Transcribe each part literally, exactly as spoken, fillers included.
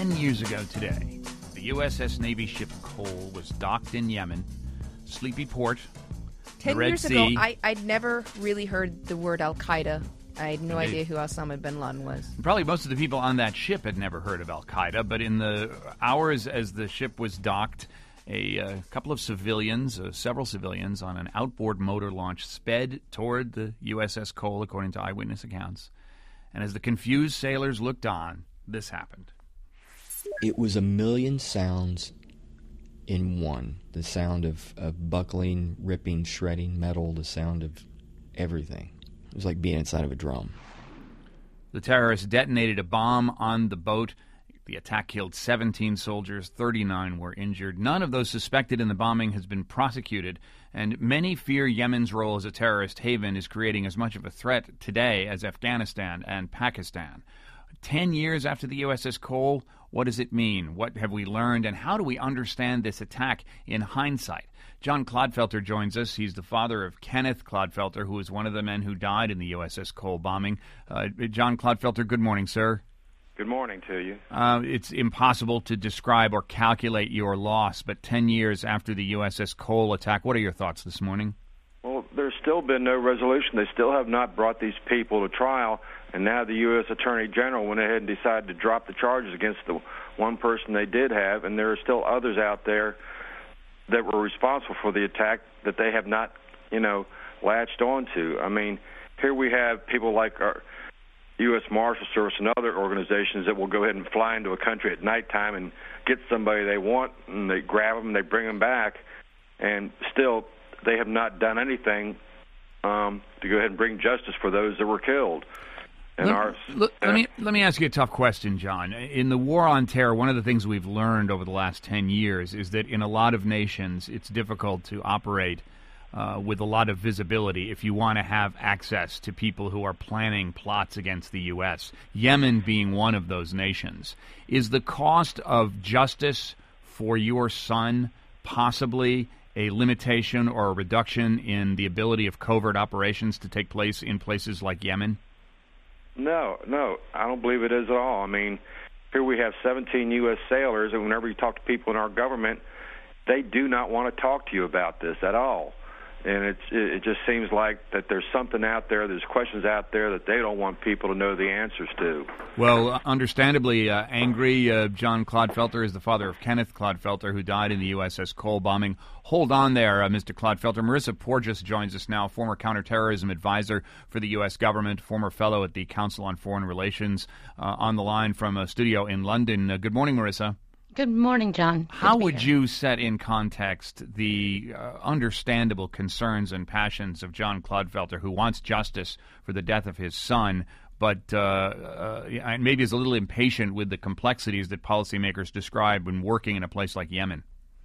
Ten years ago today, the U S S Navy ship Cole was docked in Yemen, sleepy port, Ten the Red years Sea. ago, I, I'd never really heard the word Al-Qaeda. I had no Indeed. idea who Osama bin Laden was. Probably most of the people on that ship had never heard of Al-Qaeda, but in the hours as the ship was docked, a uh, couple of civilians, uh, several civilians, on an outboard motor launch sped toward the U S S Cole, according to eyewitness accounts. And as the confused sailors looked on, this happened. It was a million sounds in one. The sound of, of buckling, ripping, shredding metal, the sound of everything. It was like being inside of a drum. The terrorists detonated a bomb on the boat. The attack killed seventeen soldiers, thirty-nine were injured. None of those suspected in the bombing has been prosecuted, and many fear Yemen's role as a terrorist haven is creating as much of a threat today as Afghanistan and Pakistan. Ten years after the U S S Cole, what does it mean? What have we learned, and how do we understand this attack in hindsight? John Clodfelter joins us. He's the father of Kenneth Clodfelter, who was one of the men who died in the U S S Cole bombing. Uh, John Clodfelter, good morning, sir. Good morning to you. Uh, it's impossible to describe or calculate your loss, but ten years after the U S S Cole attack, what are your thoughts this morning? Well, there's still been no resolution. They still have not brought these people to trial, and now the U S Attorney General went ahead and decided to drop the charges against the one person they did have, and there are still others out there that were responsible for the attack that they have not, you know, latched onto. I mean, here we have people like our U S Marshal Service and other organizations that will go ahead and fly into a country at nighttime and get somebody they want, and they grab them and they bring them back, and still they have not done anything um, to go ahead and bring justice for those that were killed. And let, our, let, uh, let me let me ask you a tough question, John. In the war on terror, one of the things we've learned over the last ten years is that in a lot of nations, it's difficult to operate uh, with a lot of visibility if you want to have access to people who are planning plots against the U S, Yemen being one of those nations. Is the cost of justice for your son possibly a limitation or a reduction in the ability of covert operations to take place in places like Yemen? No, no, I don't believe it is at all. I mean, here we have seventeen U S sailors, and whenever you talk to people in our government, they do not want to talk to you about this at all. And it's, it just seems like that there's something out there, there's questions out there that they don't want people to know the answers to. Well, understandably uh, angry, uh, John Clodfelter is the father of Kenneth Clodfelter, who died in the U S S Cole bombing. Hold on there, uh, Mister Clodfelter. Marissa Porges joins us now, former counterterrorism advisor for the U S government, former fellow at the Council on Foreign Relations, uh, on the line from a studio in London. Uh, good morning, Marissa. Good morning, John. Good How to be would here. you set in context the uh, understandable concerns and passions of John Clodfelter, who wants justice for the death of his son, but uh, uh, and maybe is a little impatient with the complexities that policymakers describe when working in a place like Yemen?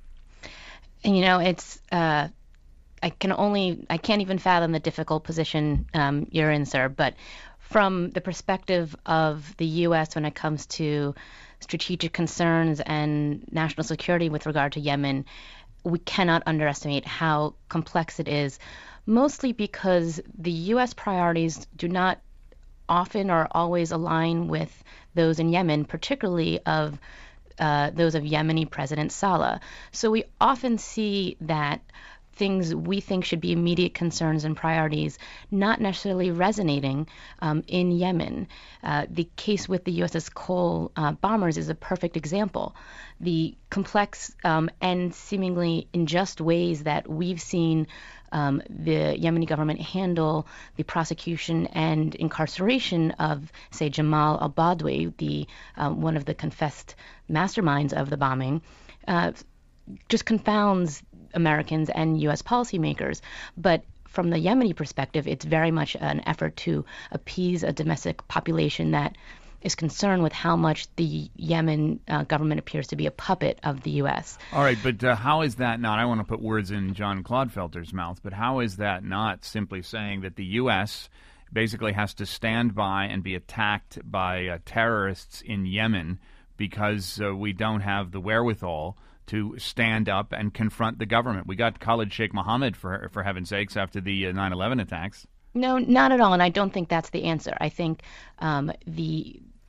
And, you know, it's uh, I can only I can't even fathom the difficult position um, you're in, sir. But from the perspective of the U S when it comes to strategic concerns and national security with regard to Yemen, we cannot underestimate how complex it is, mostly because the U S priorities do not often or always align with those in Yemen, particularly of uh, those of Yemeni President Saleh. So we often see that things we think should be immediate concerns and priorities not necessarily resonating um, in Yemen. Uh, the case with the U S S Cole uh, bombers is a perfect example. The complex um, and seemingly unjust ways that we've seen um, the Yemeni government handle the prosecution and incarceration of, say, Jamal al-Badwi, the um, one of the confessed masterminds of the bombing, uh, just confounds Americans and U S policymakers. But from the Yemeni perspective, it's very much an effort to appease a domestic population that is concerned with how much the Yemen uh, government appears to be a puppet of the U S. All right, but uh, how is that not, I want to put words in John Clodfelter's mouth, but how is that not simply saying that the U S basically has to stand by and be attacked by uh, terrorists in Yemen because uh, we don't have the wherewithal to stand up and confront the government? We got Khalid Sheikh Mohammed, for for heaven's sakes, after the uh, nine eleven attacks. No, not at all, and I don't think that's the answer. I think um, the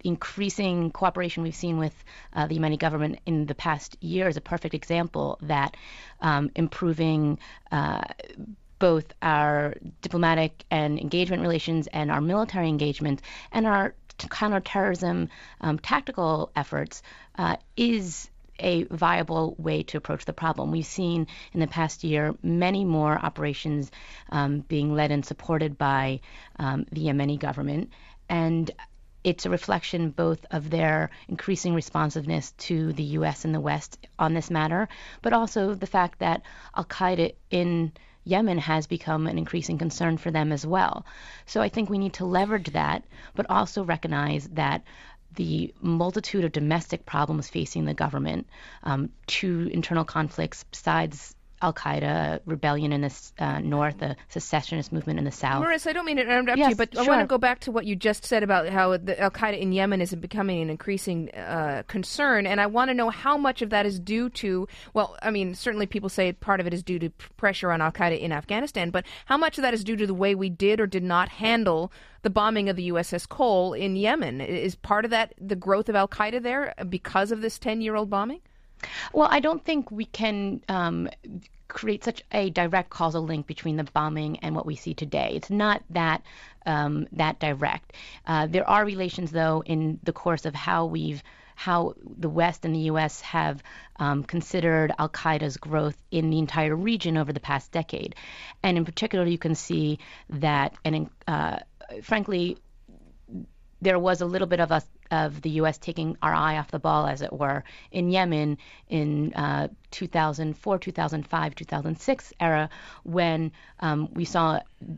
increasing cooperation we've seen with uh, the Yemeni government in the past year is a perfect example that um, improving uh, both our diplomatic and engagement relations and our military engagement and our counterterrorism um, tactical efforts uh, is a viable way to approach the problem. We've seen in the past year many more operations um, being led and supported by um, the Yemeni government, and it's a reflection both of their increasing responsiveness to the U S and the West on this matter, but also the fact that Al-Qaeda in Yemen has become an increasing concern for them as well. So I think we need to leverage that, but also recognize that the multitude of domestic problems facing the government, um, two internal conflicts besides Al-Qaeda, rebellion in the uh, north, the secessionist movement in the south. Marissa, I don't mean to interrupt yes, you, but sure. I want to go back to what you just said about how the Al-Qaeda in Yemen is becoming an increasing uh, concern, and I want to know how much of that is due to, well, I mean, certainly people say part of it is due to pressure on Al-Qaeda in Afghanistan, but how much of that is due to the way we did or did not handle the bombing of the U S S Cole in Yemen? Is part of that the growth of Al-Qaeda there because of this ten-year-old bombing? Well, I don't think we can um, create such a direct causal link between the bombing and what we see today. It's not that um, that direct. Uh, there are relations, though, in the course of how we've how the West and the U S have um, considered Al-Qaeda's growth in the entire region over the past decade. And in particular, you can see that, and uh, frankly, there was a little bit of us of the U S taking our eye off the ball, as it were, in Yemen in uh, two thousand four, two thousand five, two thousand six era, when um, we saw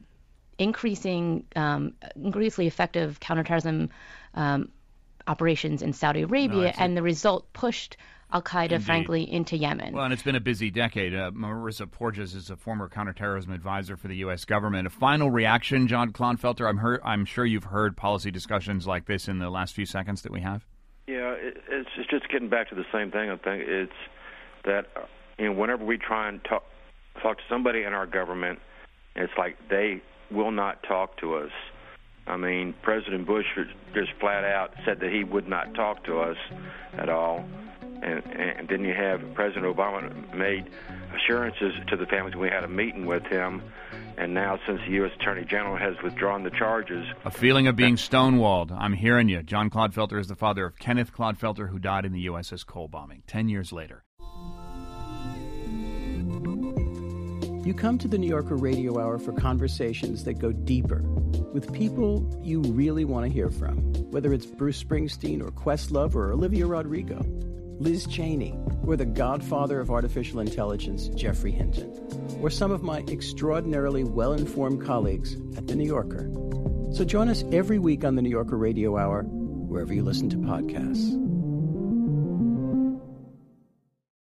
increasing, um, increasingly effective counterterrorism um, operations in Saudi Arabia, no, and the result pushed Al-Qaeda, Indeed. frankly, into Yemen. Well, and it's been a busy decade. Uh, Marissa Porges is a former counterterrorism advisor for the U S government. A final reaction, John Clonfelter? I'm, heard, I'm sure you've heard policy discussions like this in the last few seconds that we have. Yeah, it, it's, it's just getting back to the same thing. I think it's that uh, you know, whenever we try and talk, talk to somebody in our government, it's like they will not talk to us. I mean, President Bush just flat out said that he would not talk to us at all. And, and then you have President Obama made assurances to the families. We had a meeting with him, and now since the U S Attorney General has withdrawn the charges... A feeling of being stonewalled. I'm hearing you. John Clodfelter is the father of Kenneth Clodfelter, who died in the U S S Cole bombing ten years later. You come to the New Yorker Radio Hour for conversations that go deeper with people you really want to hear from, whether it's Bruce Springsteen or Questlove or Olivia Rodrigo, Liz Cheney, or the godfather of artificial intelligence, Geoffrey Hinton, or some of my extraordinarily well-informed colleagues at The New Yorker. So join us every week on the New Yorker Radio Hour, wherever you listen to podcasts.